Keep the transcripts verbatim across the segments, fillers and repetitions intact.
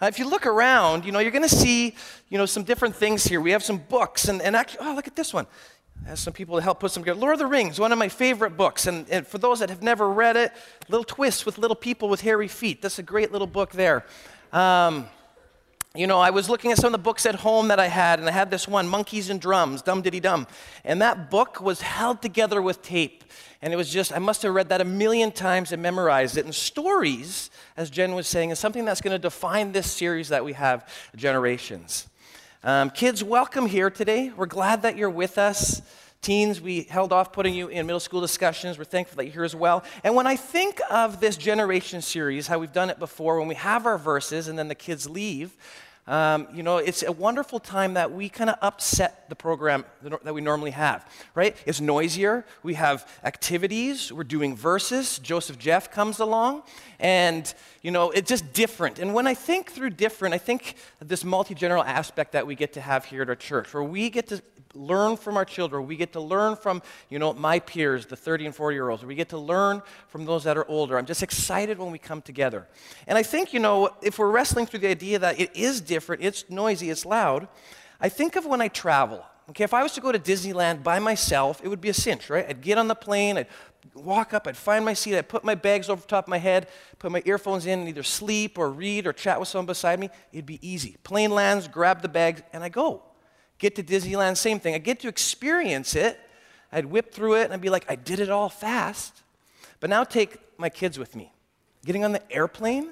Uh, if you look around, you know, you're going to see, you know, some different things here. We have some books, and, and actually, oh, look at this one. I have some people to help put some together. Lord of the Rings, one of my favorite books, and, and for those that have never read it, little twists with little people with hairy feet. That's a great little book there. Um, you know, I was looking at some of the books at home that I had, and I had this one, Monkeys and Drums, Dum Diddy Dum, and that book was held together with tape. And it was just, I must have read that a million times and memorized it. And stories, as Jen was saying, is something that's going to define this series that we have, Generations. Um, kids, welcome here today. We're glad that you're with us. Teens, we held off putting you in middle school discussions. We're thankful that you're here as well. And when I think of this Generation series, how we've done it before, when we have our verses and then the kids leave, Um, you know, it's a wonderful time that we kind of upset the program that we normally have, right? It's noisier. We have activities. We're doing verses. Joseph Jeff comes along, and, you know, it's just different. And when I think through different, I think this multi-general aspect that we get to have here at our church, where we get to learn from our children. We get to learn from, you know, my peers, the thirty and forty-year-olds. We get to learn from those that are older. I'm just excited when we come together. And I think, you know, if we're wrestling through the idea that it is different, it's noisy, it's loud, I think of when I travel. Okay, if I was to go to Disneyland by myself, it would be a cinch, right? I'd get on the plane, I'd walk up, I'd find my seat, I'd put my bags over the top of my head, put my earphones in, and either sleep or read or chat with someone beside me. It'd be easy. Plane lands, grab the bags, and I go. Get to Disneyland, same thing. I get to experience it. I'd whip through it, and I'd be like, I did it all fast. But now take my kids with me. Getting on the airplane,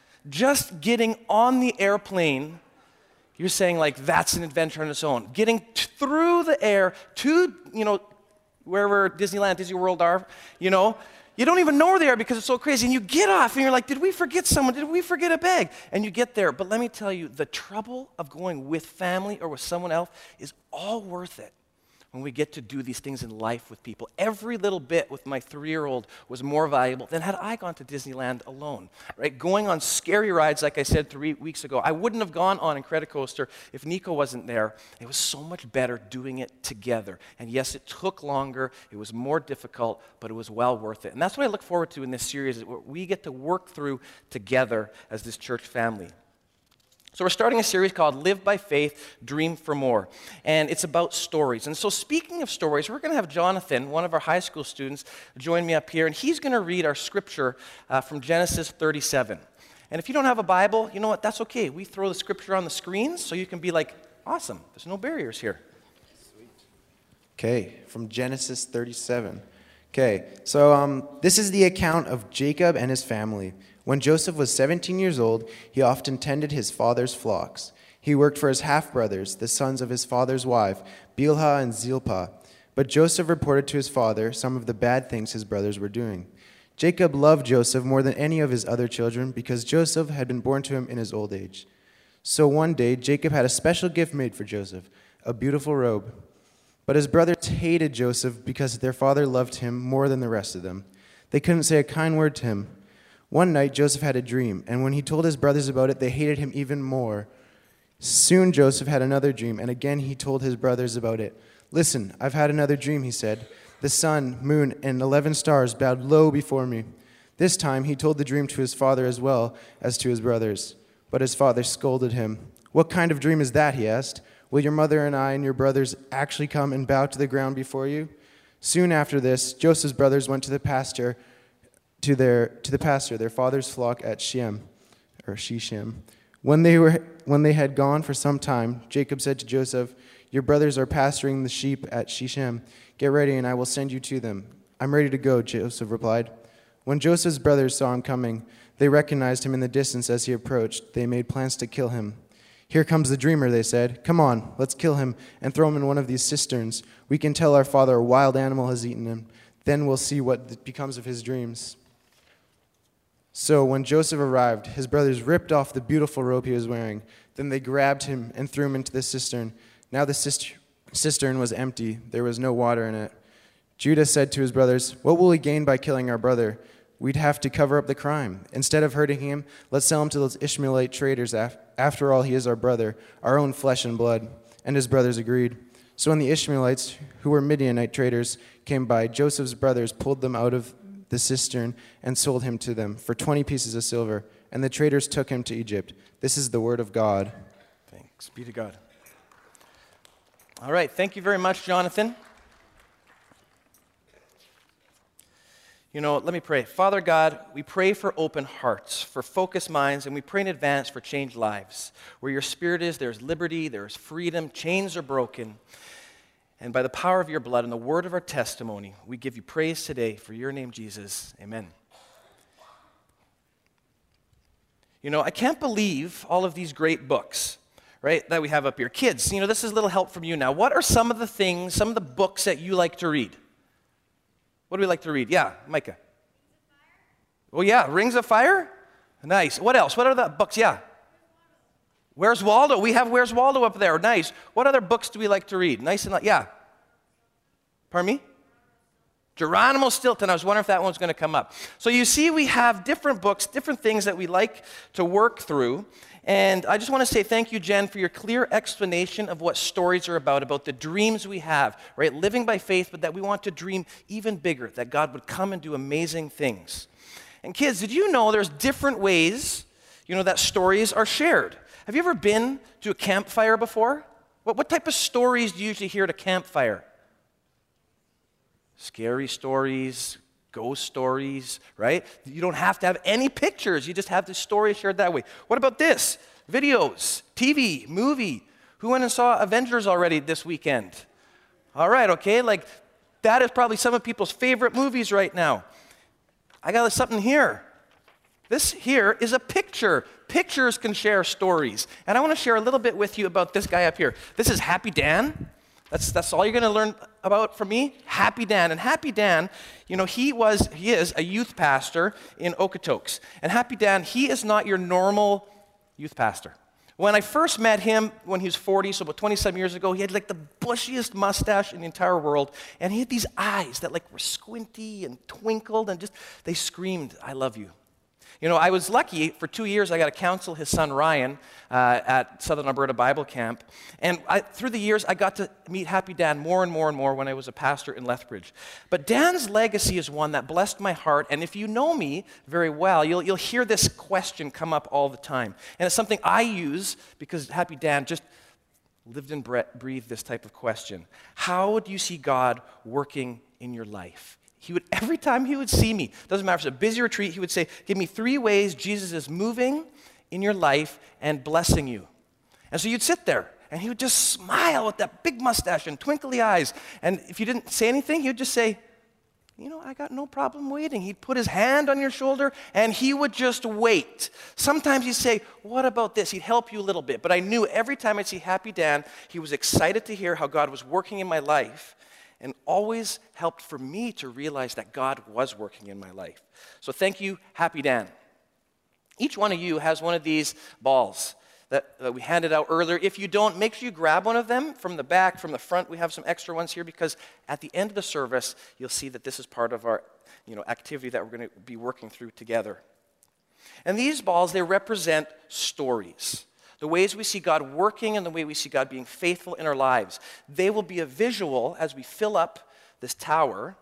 just getting on the airplane, you're saying, like, that's an adventure on its own. Getting t- through the air to, you know, wherever Disneyland, Disney World are, you know, you don't even know where they are because it's so crazy. And you get off, and you're like, did we forget someone? Did we forget a bag? And you get there. But let me tell you, the trouble of going with family or with someone else is all worth it when we get to do these things in life with people. Every little bit with my three-year-old was more valuable than had I gone to Disneyland alone, right? Going on scary rides, like I said three weeks ago, I wouldn't have gone on Incredicoaster if Nico wasn't there. It was so much better doing it together. And yes, it took longer, it was more difficult, but it was well worth it. And that's what I look forward to in this series, is what we get to work through together as this church family. So we're starting a series called Live by Faith, Dream for More, and it's about stories. And so speaking of stories, we're going to have Jonathan, one of our high school students, join me up here, and he's going to read our scripture uh, from Genesis thirty-seven. And if you don't have a Bible, you know what, that's okay. We throw the scripture on the screens so you can be like, awesome, there's no barriers here. Sweet. Okay, from Genesis thirty-seven. Okay, so um, this is the account of Jacob and his family. When Joseph was seventeen years old, he often tended his father's flocks. He worked for his half-brothers, the sons of his father's wife, Bilhah and Zilpah. But Joseph reported to his father some of the bad things his brothers were doing. Jacob loved Joseph more than any of his other children because Joseph had been born to him in his old age. So one day, Jacob had a special gift made for Joseph, a beautiful robe. But his brothers hated Joseph because their father loved him more than the rest of them. They couldn't say a kind word to him. One night, Joseph had a dream, and when he told his brothers about it, they hated him even more. Soon Joseph had another dream, and again he told his brothers about it. Listen, I've had another dream, he said. The sun, moon, and eleven stars bowed low before me. This time he told the dream to his father as well as to his brothers. But his father scolded him. What kind of dream is that, he asked. Will your mother and I and your brothers actually come and bow to the ground before you? Soon after this, Joseph's brothers went to the pasture to their to the pasture, their father's flock at Shem, or Shechem. When they were when they had gone for some time, Jacob said to Joseph, "Your brothers are pasturing the sheep at Shechem. Get ready, and I will send you to them." "I'm ready to go," Joseph replied. When Joseph's brothers saw him coming, they recognized him in the distance as he approached. They made plans to kill him. "Here comes the dreamer," they said. "Come on, let's kill him and throw him in one of these cisterns. We can tell our father a wild animal has eaten him. Then we'll see what becomes of his dreams." So when Joseph arrived, his brothers ripped off the beautiful robe he was wearing. Then they grabbed him and threw him into the cistern. Now the cistern was empty. There was no water in it. Judah said to his brothers, "What will we gain by killing our brother? We'd have to cover up the crime. Instead of hurting him, let's sell him to those Ishmaelite traders. After all, he is our brother, our own flesh and blood." And his brothers agreed. So when the Ishmaelites, who were Midianite traders, came by, Joseph's brothers pulled them out of the cistern and sold him to them for twenty pieces of silver. and the traders took him to Egypt. This is the word of God. Thanks be to God. All right, thank you very much, Jonathan. You know, let me pray. Father God, we pray for open hearts, for focused minds, and we pray in advance for changed lives. Where your Spirit is, there's liberty, there's freedom, chains are broken. And by the power of your blood and the word of our testimony, we give you praise today for your name, Jesus. Amen. You know, I can't believe all of these great books, right, that we have up here. Kids, you know, this is a little help from you now. What are some of the things, some of the books that you like to read? What do we like to read? Yeah, Micah. Oh, yeah, Rings of Fire? Nice. What else? What are the books? Yeah. Where's Waldo? We have Where's Waldo up there. Nice. What other books do we like to read? Nice and, yeah. Pardon me? Geronimo Stilton. I was wondering if that one's going to come up. So you see, we have different books, different things that we like to work through. And I just want to say thank you, Jen, for your clear explanation of what stories are about, about the dreams we have, right? Living by faith, but that we want to dream even bigger, that God would come and do amazing things. And kids, did you know there's different ways, you know, that stories are shared? Have you ever been to a campfire before? What, what type of stories do you usually hear at a campfire? Scary stories, ghost stories, right? You don't have to have any pictures. You just have the story shared that way. What about this? Videos, T V, movie. Who went and saw Avengers already this weekend? All right, okay, like that is probably some of people's favorite movies right now. I got something here. This here is a picture. Pictures can share stories. And I want to share a little bit with you about this guy up here. This is Happy Dan. That's, that's all you're going to learn about from me? Happy Dan. And Happy Dan, you know, he was, he is a youth pastor in Okotoks. And Happy Dan, he is not your normal youth pastor. When I first met him when he was forty, so about twenty-seven years ago, he had like the bushiest mustache in the entire world. And he had these eyes that like were squinty and twinkled and just, they screamed, I love you. You know, I was lucky, for two years I got to counsel his son Ryan uh, at Southern Alberta Bible Camp. And I, through the years, I got to meet Happy Dan more and more and more when I was a pastor in Lethbridge. But Dan's legacy is one that blessed my heart. And if you know me very well, you'll, you'll hear this question come up all the time. And it's something I use because Happy Dan just lived and breathed this type of question. How do you see God working in your life? He would, every time he would see me, doesn't matter if it's a busy retreat, he would say, give me three ways Jesus is moving in your life and blessing you. And so you'd sit there, and he would just smile with that big mustache and twinkly eyes. And if you didn't say anything, he would just say, you know, I got no problem waiting. He'd put his hand on your shoulder, and he would just wait. Sometimes he'd say, what about this? He'd help you a little bit. But I knew every time I'd see Happy Dan, he was excited to hear how God was working in my life, and always helped for me to realize that God was working in my life. So thank you, Happy Dan. Each one of you has one of these balls that, that we handed out earlier. If you don't, make sure you grab one of them from the back, from the front. We have some extra ones here because at the end of the service, you'll see that this is part of our you know, activity that we're going to be working through together. And these balls, they represent stories. The ways we see God working and the way we see God being faithful in our lives. They will be a visual as we fill up this tower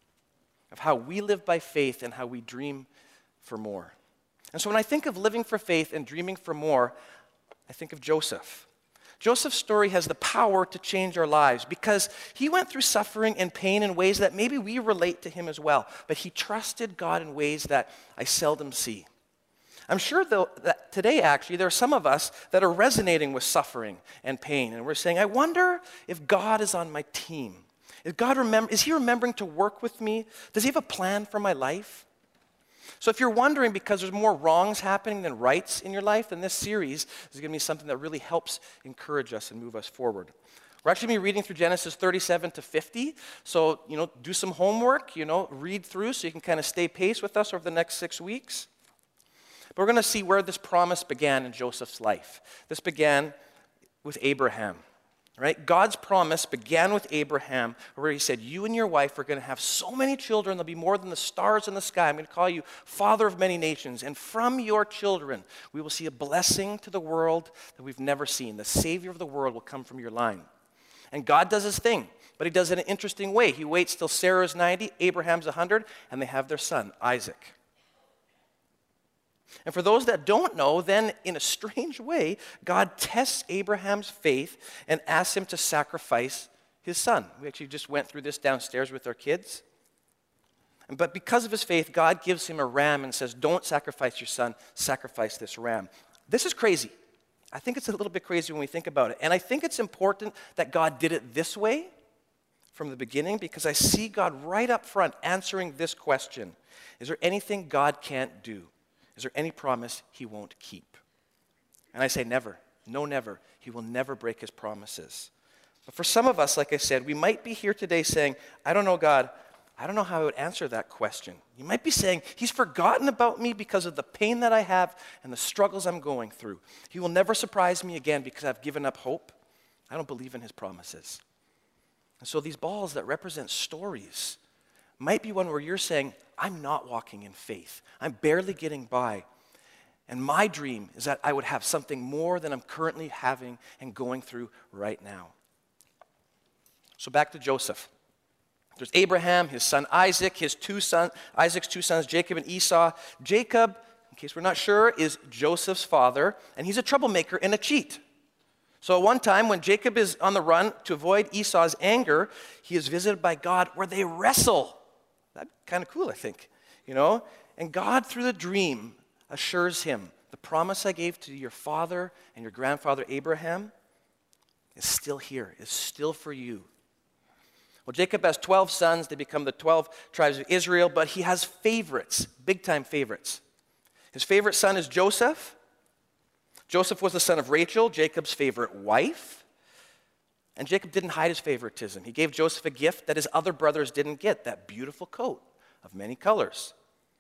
of how we live by faith and how we dream for more. And so when I think of living for faith and dreaming for more, I think of Joseph. Joseph's story has the power to change our lives because he went through suffering and pain in ways that maybe we relate to him as well. But he trusted God in ways that I seldom see. I'm sure, though, that today, actually, there are some of us that are resonating with suffering and pain. And we're saying, I wonder if God is on my team. Is, God remember, is he remembering to work with me? Does he have a plan for my life? So if you're wondering because there's more wrongs happening than rights in your life, then this series is going to be something that really helps encourage us and move us forward. We're actually going to be reading through Genesis thirty-seven to fifty. So, you know, do some homework, you know, read through so you can kind of stay pace with us over the next six weeks. But we're going to see where this promise began in Joseph's life. This began with Abraham, right? God's promise began with Abraham, where he said, you and your wife are going to have so many children, there'll be more than the stars in the sky. I'm going to call you father of many nations. And from your children, we will see a blessing to the world that we've never seen. The Savior of the world will come from your line. And God does his thing, but he does it in an interesting way. He waits till Sarah's ninety, Abraham's one hundred, and they have their son, Isaac. And for those that don't know, then in a strange way, God tests Abraham's faith and asks him to sacrifice his son. We actually just went through this downstairs with our kids. But because of his faith, God gives him a ram and says, don't sacrifice your son, sacrifice this ram. This is crazy. I think it's a little bit crazy when we think about it. And I think it's important that God did it this way from the beginning, because I see God right up front answering this question. Is there anything God can't do? Is there any promise he won't keep? And I say never. No, never. He will never break his promises. But for some of us, like I said, we might be here today saying, I don't know, God, I don't know how I would answer that question. You might be saying, he's forgotten about me because of the pain that I have and the struggles I'm going through. He will never surprise me again because I've given up hope. I don't believe in his promises. And so these balls that represent stories might be one where you're saying, I'm not walking in faith. I'm barely getting by. And my dream is that I would have something more than I'm currently having and going through right now. So back to Joseph. There's Abraham, his son Isaac, his two sons, Isaac's two sons, Jacob and Esau. Jacob, in case we're not sure, is Joseph's father, and he's a troublemaker and a cheat. So at one time, when Jacob is on the run to avoid Esau's anger, he is visited by God where they wrestle. That's kind of cool, I think, you know? And God, through the dream, assures him, the promise I gave to your father and your grandfather Abraham is still here, is still for you. Well, Jacob has twelve sons. They become the twelve tribes of Israel, but he has favorites, big-time favorites. His favorite son is Joseph. Joseph was the son of Rachel, Jacob's favorite wife. And Jacob didn't hide his favoritism. He gave Joseph a gift that his other brothers didn't get, that beautiful coat of many colors.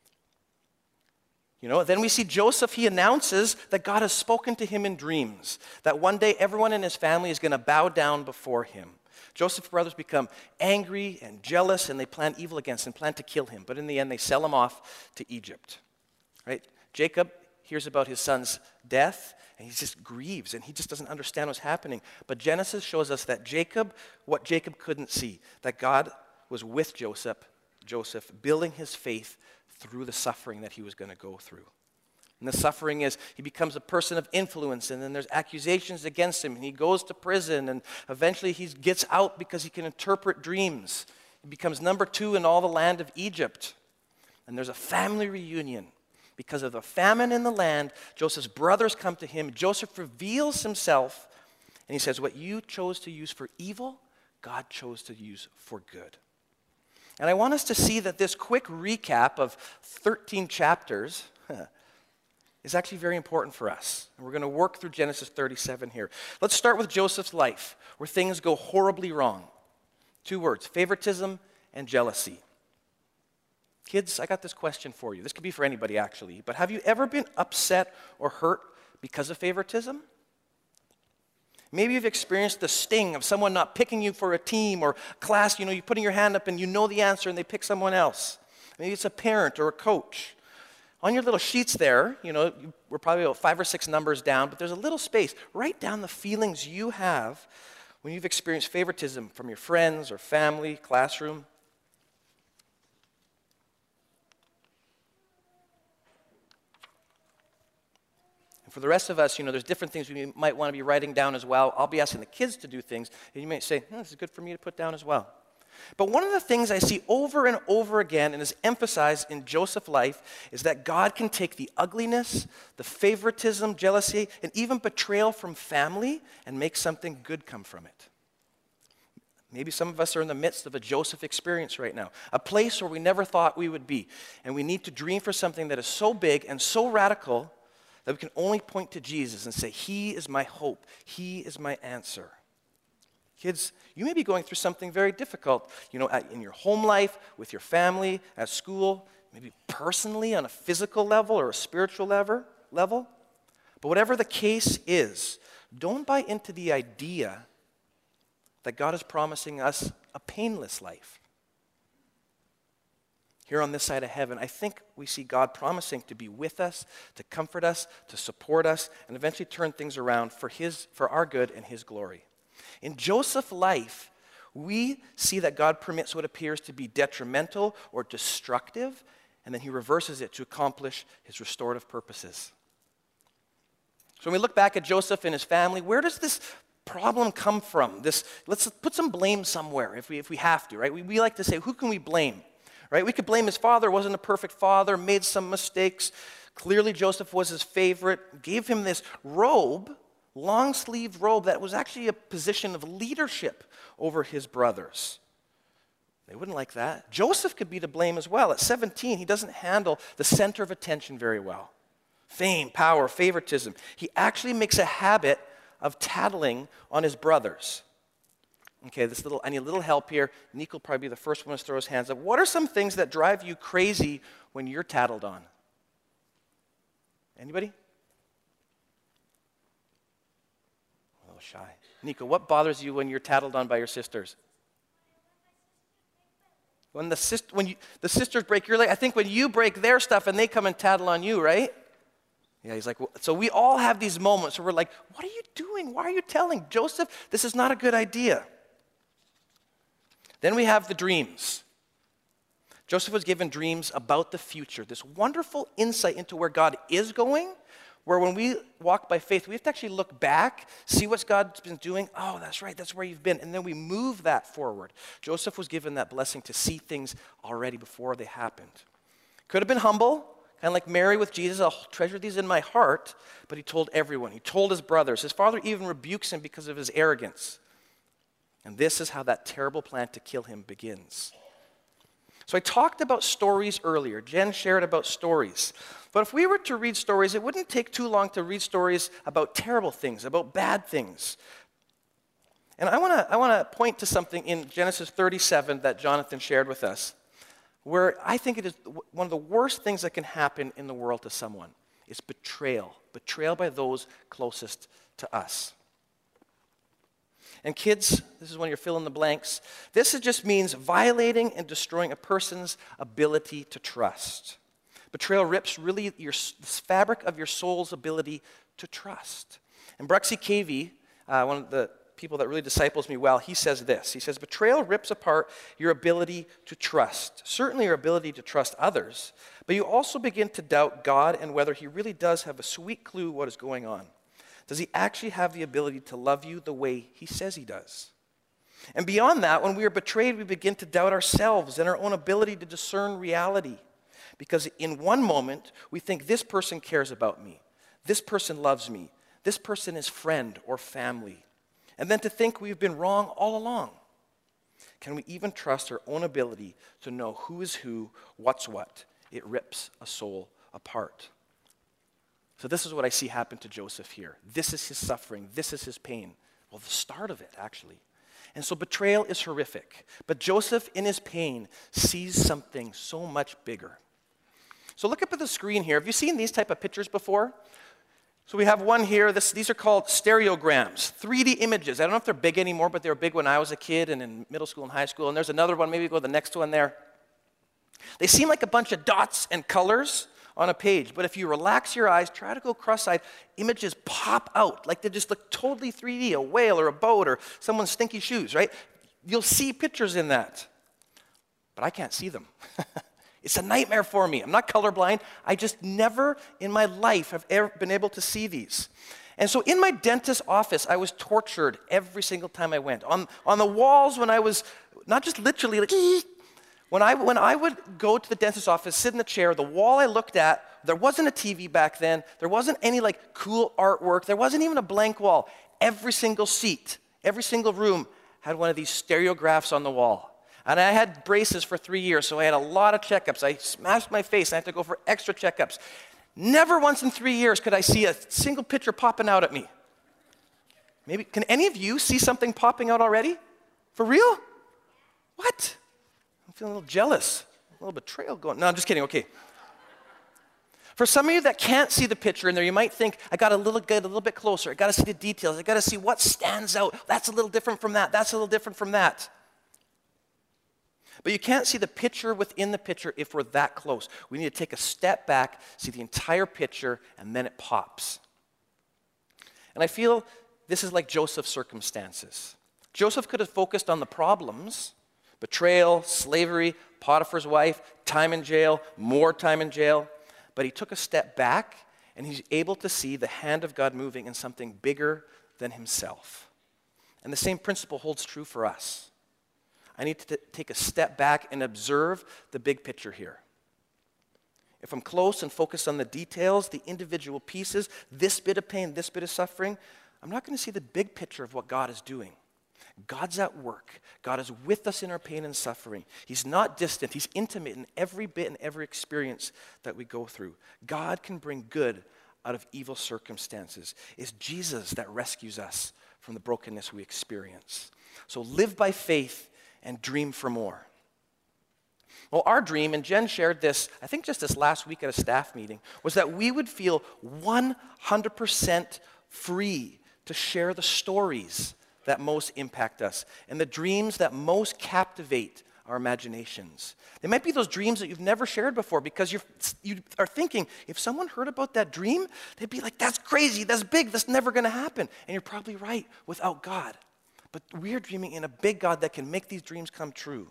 You know, then we see Joseph, he announces that God has spoken to him in dreams, that one day everyone in his family is going to bow down before him. Joseph's brothers become angry and jealous, and they plan evil against him, plan to kill him. But in the end, they sell him off to Egypt. Right? Jacob hears about his son's death, and he just grieves, and he just doesn't understand what's happening. But Genesis shows us that Jacob, what Jacob couldn't see, that God was with Joseph, Joseph, building his faith through the suffering that he was going to go through. And the suffering is he becomes a person of influence, and then there's accusations against him, and he goes to prison, and eventually he gets out because he can interpret dreams. He becomes number two in all the land of Egypt. And there's a family reunion. Because of the famine in the land, Joseph's brothers come to him. Joseph reveals himself, and he says, what you chose to use for evil, God chose to use for good. And I want us to see that this quick recap of thirteen chapters is actually very important for us. And we're going to work through Genesis thirty-seven here. Let's start with Joseph's life, where things go horribly wrong. Two words, favoritism and jealousy. Kids, I got this question for you. This could be for anybody, actually. But have you ever been upset or hurt because of favoritism? Maybe you've experienced the sting of someone not picking you for a team or class. You know, you're putting your hand up and you know the answer and they pick someone else. Maybe it's a parent or a coach. On your little sheets there, you know, we're probably about five or six numbers down, but there's a little space. Write down the feelings you have when you've experienced favoritism from your friends or family, classroom. For the rest of us, you know, there's different things we might want to be writing down as well. I'll be asking the kids to do things, and you might say, oh, this is good for me to put down as well. But one of the things I see over and over again and is emphasized in Joseph's life is that God can take the ugliness, the favoritism, jealousy, and even betrayal from family and make something good come from it. Maybe some of us are in the midst of a Joseph experience right now, a place where we never thought we would be, and we need to dream for something that is so big and so radical that we can only point to Jesus and say, he is my hope. He is my answer. Kids, you may be going through something very difficult, you know, in your home life, with your family, at school, maybe personally on a physical level or a spiritual level. level. But whatever the case is, don't buy into the idea that God is promising us a painless life. Here on this side of heaven, I think we see God promising to be with us, to comfort us, to support us, and eventually turn things around for his, for our good and his glory. In Joseph's life, we see that God permits what appears to be detrimental or destructive and then he reverses it to accomplish his restorative purposes. So when we look back at Joseph and his family, where does this problem come from? This, let's put some blame somewhere if we, if we have to, right? We, we like to say, who can we blame, right? We could blame his father, wasn't a perfect father, made some mistakes. Clearly Joseph was his favorite, gave him this robe, long-sleeved robe that was actually a position of leadership over his brothers. They wouldn't like that. Joseph could be to blame as well. At seventeen, he doesn't handle the center of attention very well. Fame, power, favoritism. He actually makes a habit of tattling on his brothers. Okay, this little, I need a little help here. Nick will probably be the first one to throw his hands up. What are some things that drive you crazy when you're tattled on? Anybody? A little shy. Nico, what bothers you when you're tattled on by your sisters? When the, sis- when you, the sisters break your leg, I think when you break their stuff and they come and tattle on you, right? Yeah, he's like, well, so we all have these moments where we're like, what are you doing? Why are you telling Joseph? This is not a good idea. Then we have the dreams. Joseph was given dreams about the future, this wonderful insight into where God is going, where when we walk by faith, we have to actually look back, see what God's been doing. Oh, that's right, that's where you've been. And then we move that forward. Joseph was given that blessing to see things already before they happened. Could have been humble. Kind of like Mary with Jesus, I'll treasure these in my heart, but he told everyone. He told his brothers. His father even rebukes him because of his arrogance. And this is how that terrible plan to kill him begins. So I talked about stories earlier. Jen shared about stories. But if we were to read stories, it wouldn't take too long to read stories about terrible things, about bad things. And I want to I want to point to something in Genesis thirty-seven that Jonathan shared with us, where I think it is one of the worst things that can happen in the world to someone. It's betrayal. Betrayal by those closest to us. And kids, this is when you're filling the blanks. This just means violating and destroying a person's ability to trust. Betrayal rips really your, the fabric of your soul's ability to trust. And Bruxy Cavey, uh, one of the people that really disciples me well, he says this. He says, betrayal rips apart your ability to trust. Certainly your ability to trust others, but you also begin to doubt God and whether he really does have a sweet clue what is going on. Does he actually have the ability to love you the way he says he does? And beyond that, when we are betrayed, we begin to doubt ourselves and our own ability to discern reality. Because in one moment, we think this person cares about me. This person loves me. This person is friend or family. And then to think we've been wrong all along. Can we even trust our own ability to know who is who, what's what? It rips a soul apart. So this is what I see happen to Joseph here. This is his suffering. This is his pain. Well, the start of it, actually. And so betrayal is horrific. But Joseph, in his pain, sees something so much bigger. So look up at the screen here. Have you seen these type of pictures before? So we have one here. This, these are called stereograms, three D images. I don't know if they're big anymore, but they were big when I was a kid and in middle school and high school. And there's another one. Maybe go to the next one there. They seem like a bunch of dots and colors on a page, but if you relax your eyes, try to go cross-eyed, images pop out, like they just look totally three D, a whale or a boat or someone's stinky shoes, right? You'll see pictures in that, but I can't see them. It's a nightmare for me. I'm not colorblind. I just never in my life have ever been able to see these. And so in my dentist's office, I was tortured every single time I went. On, on the walls when I was, not just literally like, When I, when I would go to the dentist's office, sit in the chair, the wall I looked at, there wasn't a T V back then. There wasn't any like cool artwork. There wasn't even a blank wall. Every single seat, every single room had one of these stereographs on the wall. And I had braces for three years, so I had a lot of checkups. I smashed my face. I had to go for extra checkups. Never once in three years could I see a single picture popping out at me. Maybe, can any of you see something popping out already? For real? What? I'm feeling a little jealous, a little betrayal going. No, I'm just kidding. Okay. For some of you that can't see the picture in there, you might think, I got to little, get a little bit closer. I got to see the details. I got to see what stands out. That's a little different from that. That's a little different from that. But you can't see the picture within the picture if we're that close. We need to take a step back, see the entire picture, and then it pops. And I feel this is like Joseph's circumstances. Joseph could have focused on the problems, Betrayal, slavery, Potiphar's wife, time in jail, more time in jail. But he took a step back, and he's able to see the hand of God moving in something bigger than himself. And the same principle holds true for us. I need to t- take a step back and observe the big picture here. If I'm close and focused on the details, the individual pieces, this bit of pain, this bit of suffering, I'm not going to see the big picture of what God is doing. God's at work. God is with us in our pain and suffering. He's not distant. He's intimate in every bit and every experience that we go through. God can bring good out of evil circumstances. It's Jesus that rescues us from the brokenness we experience. So live by faith and dream for more. Well, our dream, and Jen shared this, I think just this last week at a staff meeting, was that we would feel one hundred percent free to share the stories that most impact us and the dreams that most captivate our imaginations. They might be those dreams that you've never shared before because you're, you are thinking, if someone heard about that dream, they'd be like, that's crazy, that's big, that's never going to happen. And you're probably right without God. But we're dreaming in a big God that can make these dreams come true.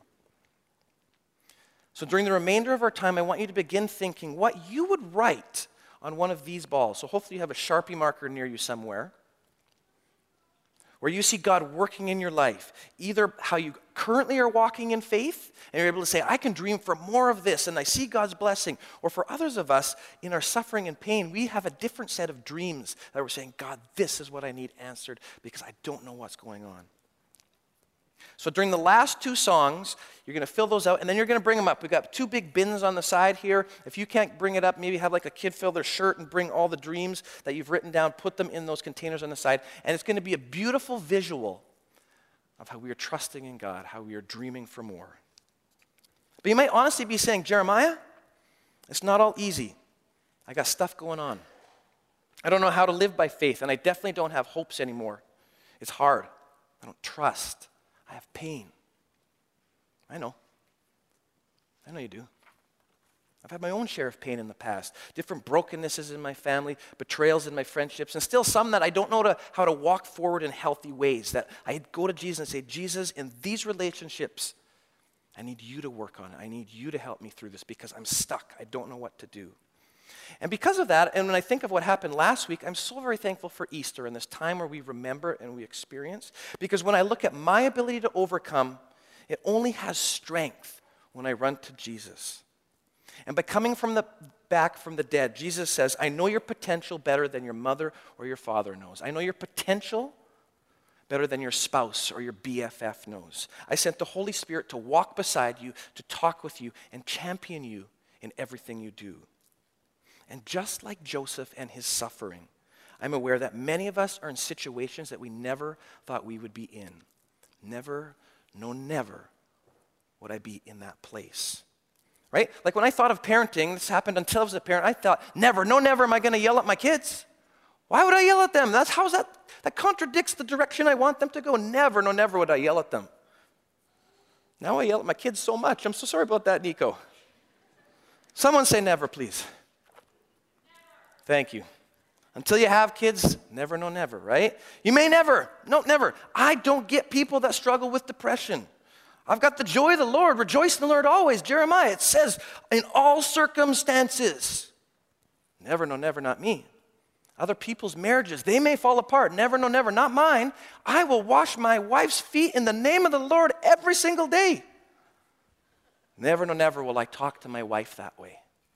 So during the remainder of our time, I want you to begin thinking what you would write on one of these balls. So hopefully you have a Sharpie marker near you somewhere where you see God working in your life, either how you currently are walking in faith, and you're able to say, I can dream for more of this, and I see God's blessing. Or for others of us, in our suffering and pain, we have a different set of dreams that we're saying, God, this is what I need answered because I don't know what's going on. So during the last two songs, you're going to fill those out, and then you're going to bring them up. We've got two big bins on the side here. If you can't bring it up, maybe have like a kid fill their shirt and bring all the dreams that you've written down, put them in those containers on the side, and it's going to be a beautiful visual of how we are trusting in God, how we are dreaming for more. But you might honestly be saying, Jeremiah, it's not all easy. I got stuff going on. I don't know how to live by faith, and I definitely don't have hopes anymore. It's hard. I don't trust. I have pain. I know. I know you do. I've had my own share of pain in the past. Different brokennesses in my family, betrayals in my friendships, and still some that I don't know to, how to walk forward in healthy ways. That I go to Jesus and say, Jesus, in these relationships, I need you to work on it. I need you to help me through this because I'm stuck. I don't know what to do. And because of that, and when I think of what happened last week, I'm so very thankful for Easter and this time where we remember and we experience. Because when I look at my ability to overcome, it only has strength when I run to Jesus. And by coming from the back from the dead, Jesus says, I know your potential better than your mother or your father knows. I know your potential better than your spouse or your B F F knows. I sent the Holy Spirit to walk beside you, to talk with you, and champion you in everything you do. And just like Joseph and his suffering, I'm aware that many of us are in situations that we never thought we would be in. Never, no never would I be in that place. Right? Like when I thought of parenting, this happened until I was a parent, I thought, never, no never am I going to yell at my kids. Why would I yell at them? That's how's that? That contradicts the direction I want them to go. Never, no never would I yell at them. Now I yell at my kids so much. I'm so sorry about that, Nico. Someone say never, please. Thank you. Until you have kids, never, no, never, right? You may never, no, never. I don't get people that struggle with depression. I've got the joy of the Lord. Rejoice in the Lord always. Jeremiah, it says, in all circumstances. Never, no, never, not me. Other people's marriages, they may fall apart. Never, no, never, not mine. I will wash my wife's feet in the name of the Lord every single day. Never, no, never will I talk to my wife that way.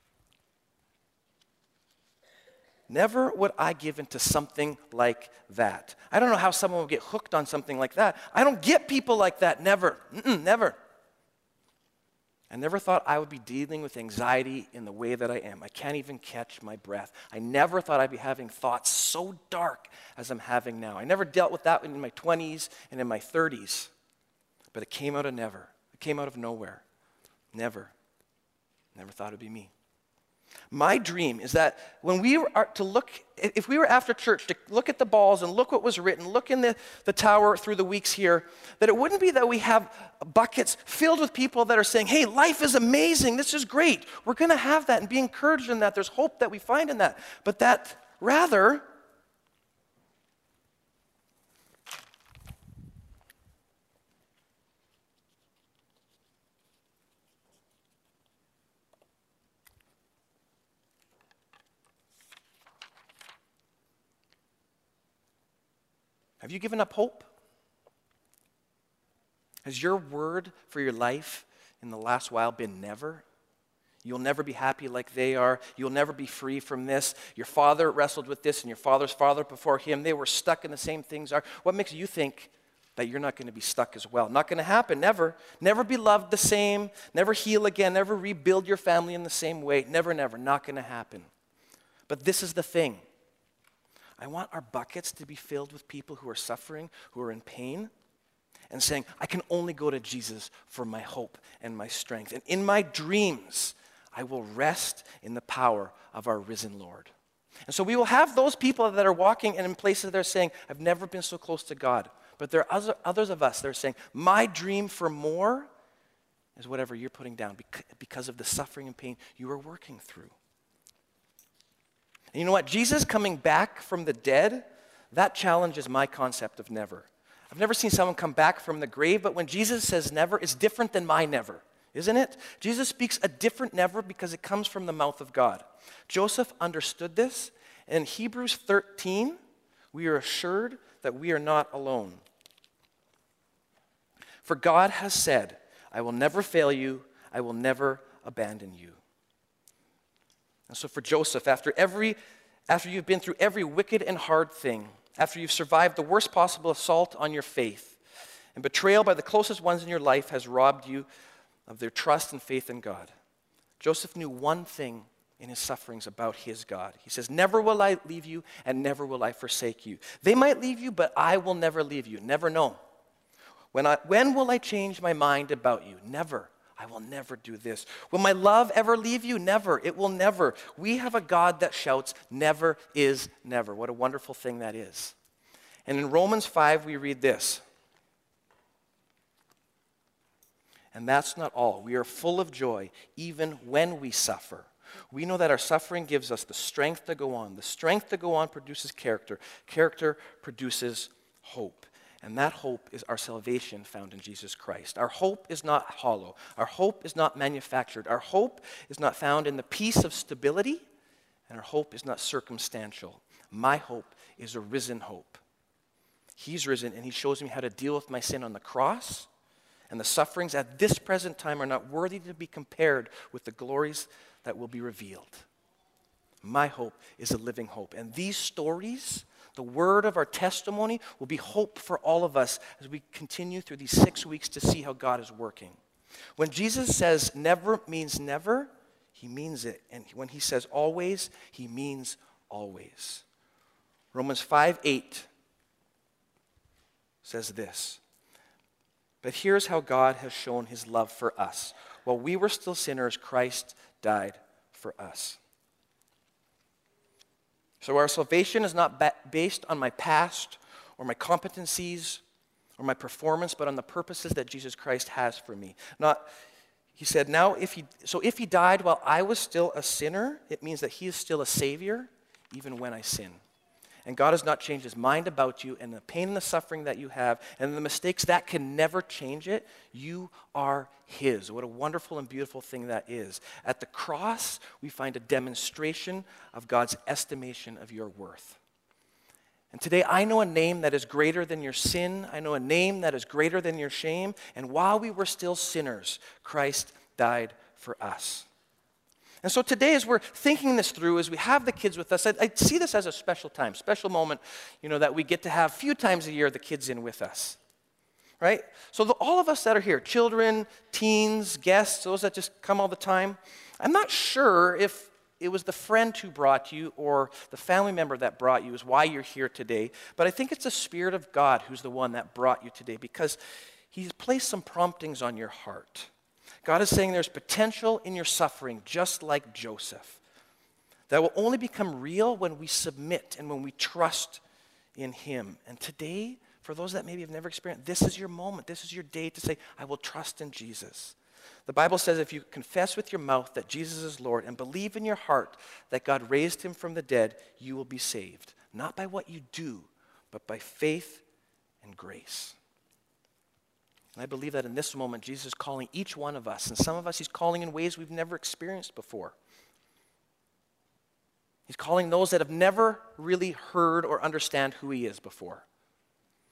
Never would I give into something like that. I don't know how someone would get hooked on something like that. I don't get people like that. Never. Mm-mm, never. I never thought I would be dealing with anxiety in the way that I am. I can't even catch my breath. I never thought I'd be having thoughts so dark as I'm having now. I never dealt with that in my twenties and in my thirties. But it came out of never. It came out of nowhere. Never. Never thought it'd be me. My dream is that when we are to look, if we were after church to look at the balls and look what was written, look in the, the tower through the weeks here, that it wouldn't be that we have buckets filled with people that are saying, hey, life is amazing, this is great. We're going to have that and be encouraged in that. There's hope that we find in that. But that rather, Have you given up hope? Has your word for your life in the last while been never? You'll never be happy like they are. You'll never be free from this. Your father wrestled with this, and your father's father before him, they were stuck in the same things. Are What makes you think that you're not going to be stuck as well? Not going to happen, never. Never be loved the same, never heal again, never rebuild your family in the same way. Never, never, not going to happen. But this is the thing. I want our buckets to be filled with people who are suffering, who are in pain, and saying, I can only go to Jesus for my hope and my strength. And in my dreams, I will rest in the power of our risen Lord. And so we will have those people that are walking and in places that are saying, I've never been so close to God. But there are other, others of us that are saying, my dream for more is whatever you're putting down because of the suffering and pain you are working through. And you know what? Jesus coming back from the dead, that challenges my concept of never. I've never seen someone come back from the grave, but when Jesus says never, it's different than my never, isn't it? Jesus speaks a different never because it comes from the mouth of God. Joseph understood this. And in Hebrews thirteen, we are assured that we are not alone. For God has said, I will never fail you, I will never abandon you. And so for Joseph, after every, after you've been through every wicked and hard thing, after you've survived the worst possible assault on your faith, and betrayal by the closest ones in your life has robbed you of their trust and faith in God, Joseph knew one thing in his sufferings about his God. He says, never will I leave you and never will I forsake you. They might leave you, but I will never leave you. Never know. When, I, when will I change my mind about you? Never. I will never do this. Will my love ever leave you? Never. It will never. We have a God that shouts, never is never. What a wonderful thing that is. And in Romans five, we read this. And that's not all. We are full of joy even when we suffer. We know that our suffering gives us the strength to go on. The strength to go on produces character. Character produces hope. And that hope is our salvation found in Jesus Christ. Our hope is not hollow. Our hope is not manufactured. Our hope is not found in the peace of stability. And our hope is not circumstantial. My hope is a risen hope. He's risen and he shows me how to deal with my sin on the cross. And the sufferings at this present time are not worthy to be compared with the glories that will be revealed. My hope is a living hope. And these stories, the word of our testimony, will be hope for all of us as we continue through these six weeks to see how God is working. When Jesus says never means never, he means it. And when he says always, he means always. Romans five eight says this. But here's how God has shown his love for us. While we were still sinners, Christ died for us. So our salvation is not ba- based on my past or my competencies or my performance, but on the purposes that Jesus Christ has for me. Not, he said, now if he, so if he died while I was still a sinner, it means that he is still a savior even when I sin. And God has not changed his mind about you, and the pain and the suffering that you have and the mistakes, that can never change it. You are his. What a wonderful and beautiful thing that is. At the cross, we find a demonstration of God's estimation of your worth. And today, I know a name that is greater than your sin. I know a name that is greater than your shame. And while we were still sinners, Christ died for us. And so today, as we're thinking this through, as we have the kids with us, I, I see this as a special time, special moment, you know, that we get to have a few times a year the kids in with us, right? So the, all of us that are here, children, teens, guests, those that just come all the time, I'm not sure if it was the friend who brought you or the family member that brought you is why you're here today, but I think it's the Spirit of God who's the one that brought you today because he's placed some promptings on your heart. God is saying there's potential in your suffering, just like Joseph, that will only become real when we submit and when we trust in him. And today, for those that maybe have never experienced, this is your moment. This is your day to say, I will trust in Jesus. The Bible says if you confess with your mouth that Jesus is Lord and believe in your heart that God raised him from the dead, you will be saved. Not by what you do, but by faith and grace. And I believe that in this moment, Jesus is calling each one of us, and some of us he's calling in ways we've never experienced before. He's calling those that have never really heard or understand who he is before.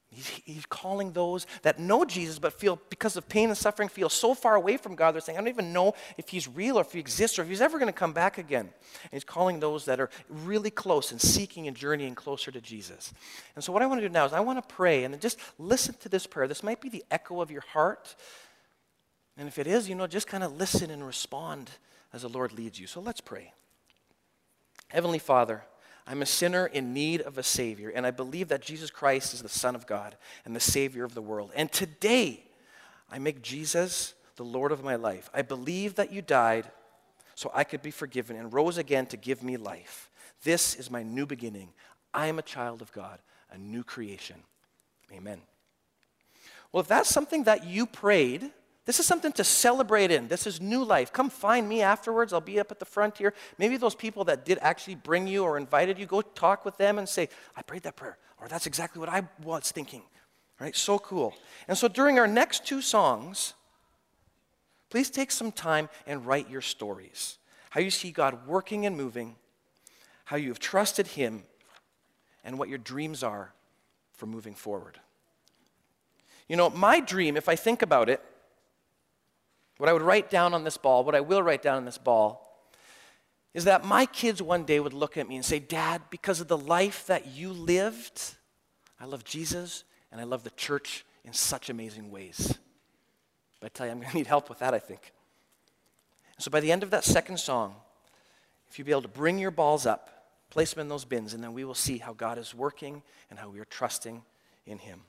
He's, he's calling those that know Jesus but feel, because of pain and suffering, feel so far away from God. They're saying, I don't even know if he's real or if he exists or if he's ever going to come back again. And he's calling those that are really close and seeking and journeying closer to Jesus. And so what I want to do now is I want to pray and then just listen to this prayer. This might be the echo of your heart. And if it is, you know, just kind of listen and respond as the Lord leads you. So let's pray. Heavenly Father, I'm a sinner in need of a Savior, and I believe that Jesus Christ is the Son of God and the Savior of the world. And today, I make Jesus the Lord of my life. I believe that you died so I could be forgiven and rose again to give me life. This is my new beginning. I am a child of God, a new creation. Amen. Well, if that's something that you prayed, this is something to celebrate in. This is new life. Come find me afterwards. I'll be up at the front here. Maybe those people that did actually bring you or invited you, go talk with them and say, I prayed that prayer. Or that's exactly what I was thinking. All right, so cool. And so during our next two songs, please take some time and write your stories. How you see God working and moving, how you have trusted him, and what your dreams are for moving forward. You know, my dream, if I think about it, what I would write down on this ball, what I will write down on this ball, is that my kids one day would look at me and say, Dad, because of the life that you lived, I love Jesus and I love the church in such amazing ways. But I tell you, I'm going to need help with that, I think. So by the end of that second song, if you'll be able to bring your balls up, place them in those bins, and then we will see how God is working and how we are trusting in him.